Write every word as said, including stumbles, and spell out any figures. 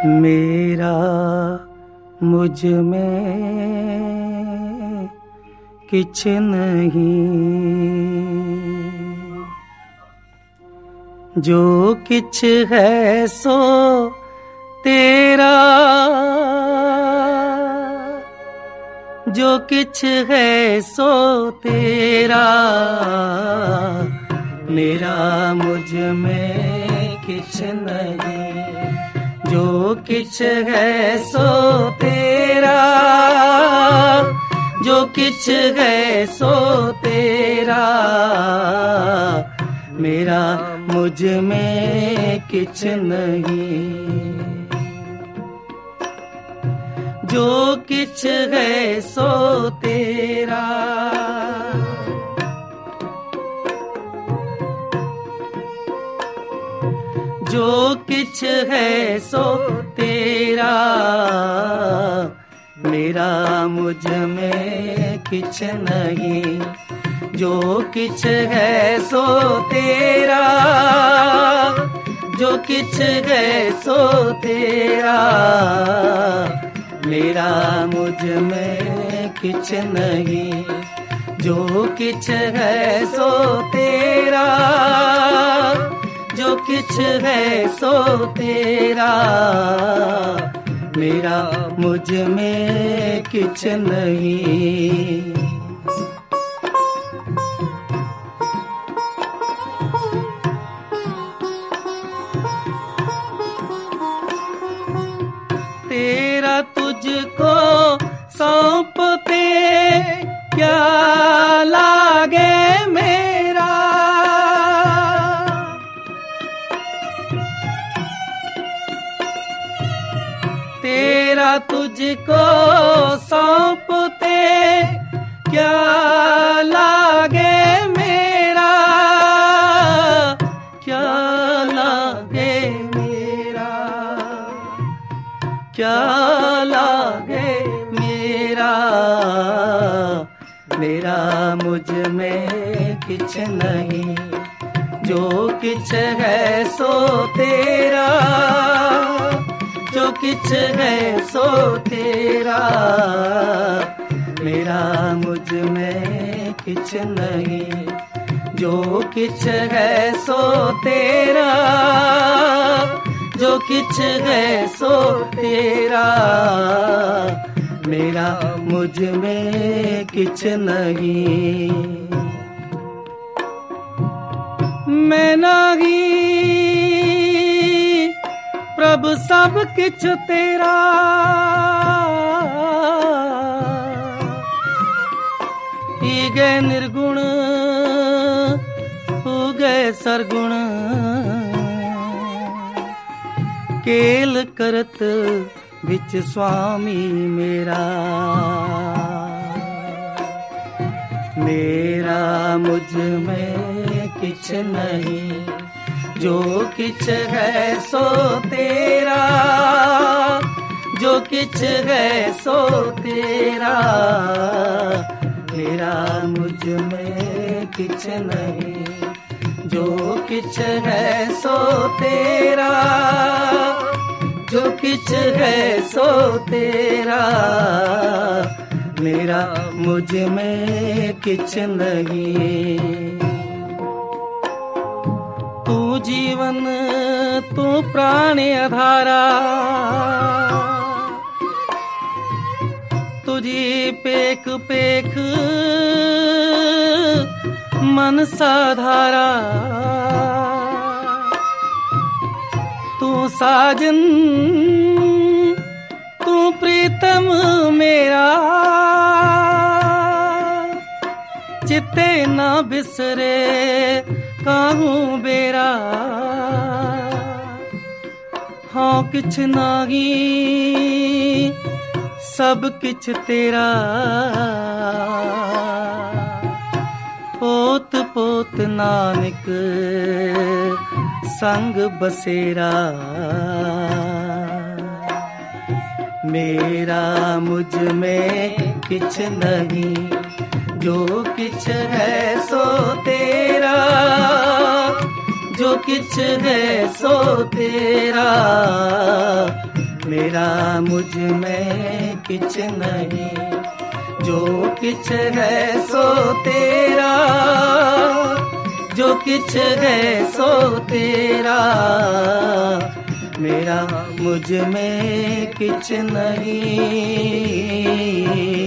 मेरा मुझ में किछ नहीं, जो किछ है सो तेरा, जो किछ है सो तेरा। मेरा मुझ में किछ नहीं, जो किछ है सो तेरा, जो किछ है सो तेरा। मेरा मुझ में किछ नहीं, जो किछ है सो तेरा। जो किछ है सो तेरा। मेरा मुझ में किछ नहीं, जो किछ है सो तेरा, जो किछ है सो तेरा। मेरा मुझ में किछ नहीं, जो किछ है सो तेरा, जो किछ है सो तेरा। मेरा मुझ में किछ नहीं। तेरा तुझको सौंपते क्या लागे मेरा, तेरा तुझको सौंपते क्या लागे मेरा, क्या लागे मेरा, क्या लागे मेरा। मेरा मुझ में किछ नहीं, जो किछ है सो तेरा, जो किछ है सो तेरा। मेरा मुझ में किछ नहीं, जो किछ है सो तेरा, जो किछ है सो तेरा। मेरा मुझ में किछ नहीं। मैं नाही प्रभु सब किछ तेरा, ईगे निर्गुण उगे सरगुण, केल करत विच स्वामी मेरा। मेरा मुझ में किछ नहीं, जो किछ है सो तेरा, जो किछ है सो तेरा। मेरा मुझ में किछ नहीं, जो किछ है सो तेरा, जो किछ है सो तेरा। मेरा मुझ में किछ नहीं। तू जीवन तू प्राण आधारा, तुझी पेख पेख मन साधारा। तू साजन तू प्रीतम मेरा, चित्ते ना बिसरे काहूं बेरा। हाँ किछ नाही सब किछ तेरा, पोत पोत नानक संग बसेरा। मेरा मुझ में किछ नहीं, जो किछ है सो तेरा, जो किछ है सो तेरा। मेरा मुझ में किछ नहीं, जो किछ है सो तेरा, जो किछ है सो तेरा, मेरा मुझ में किछ नहीं।